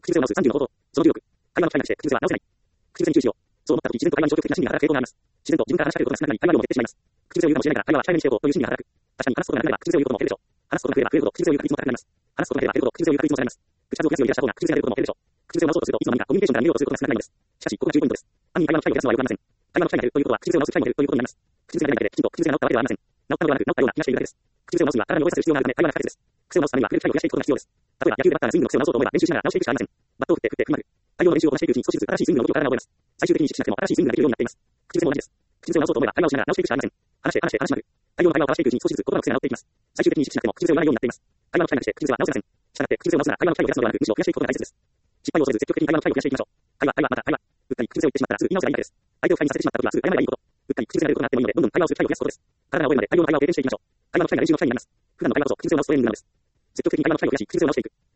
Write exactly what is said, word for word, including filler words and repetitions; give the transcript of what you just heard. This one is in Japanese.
口癖を直すさんじゅうの方法。そのじゅうろく。会話の機会にして口癖は直せない。口癖に注意しよう。そう思った時自然と会話に消極的な心理が働く傾向があります。自然と自分から話しかけることが少なくなり、会話量も減ってしまいます。口癖を言うかもしれないから会話は控えめにしておこうという心理が働く。確かに話すことがなければ口癖を言うことも減るでしょう。話すことが増えれば増えるほど口癖を言う確率も高くなります。話すことが減れば減るほど口癖を言う確率も下がります。口数を増やすより減らした方が口癖が出ることも減るでしょう。口癖を直そうとするといつの間にかコミュニケーションから逃げようとすることが少なくなるのです。しかし、ここが重要ポイントです。単に会話の機会を増やすのはよくありません。会話の機会が減るということは口癖を直す機会も減るということになります。口癖がないだけできちんと口癖が直ったわけではありません。直ったのではなく、直ったような気がしているだけです。口癖を直すには体に覚えさせる必要があるため会話が不可欠です。癖を直すためには触れる機会を増やしていくことが必要です。例えば野球でバッターがスイングの癖を直そうと思えば練習しながら直していくしかありません。バットを振って振って振りまく。大量の練習をこなしていくうちに少しずつ正しいスイングの動きを体が覚えます。最終的に意識しなくても正しいスイングができるようになっています。口癖も同じです。口癖を直そうと思えば会話をしながら直していくしかありません。話して話して話しまく。大量の会話を交わしていくうちに少しずつ言葉の癖が直っていきます。最終的に意識しなくても口癖を言わないようになっています。会話の機会にして口癖は直せません。したがって口癖を直すなら会話の機会を増やすのではなく、むしろ増やしていくことが大切です。失敗を恐れず積極的に会話の機会を増やしていきましょう。会話、会話、また会話。うっかり口癖を言ってしまったらすぐ言い直せばいいだけです。相手を不快にさせてしまった時はすぐ謝ればいいこと。うっかり口癖が出ることがあってもいいので、どんどん会話をする機会を増やすことです。体が覚えるまで大量の会話を経験していきましょう。会話の機会が練習の機会になります。普段の会話こそ口癖を直すトレーニングなのです。積極的に会話の機会を増やし、口癖を直していく。